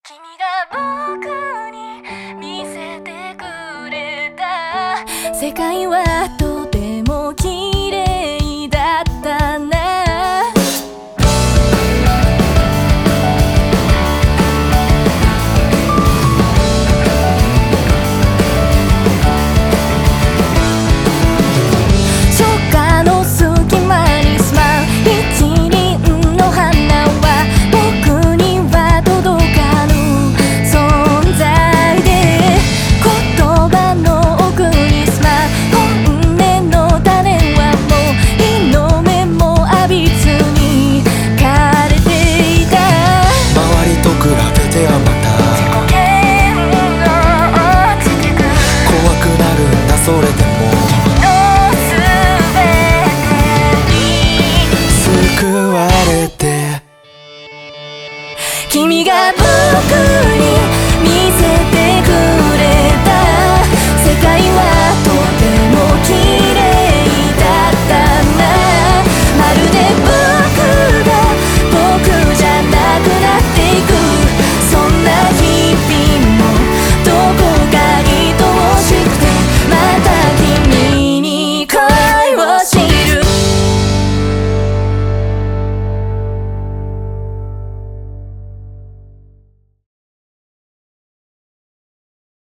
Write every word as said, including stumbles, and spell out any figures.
君が僕に見せてくれた世界はとても綺麗だったな。初夏の隙間に住まう一輪の花は僕には届かぬ存在で、言葉の奥に住まう本音の種はもう日の目も浴びずに枯れていた。 周りと比べてはまた自己嫌悪落ちてく。 怖くなるんだそれでも君の全てに救われて君が僕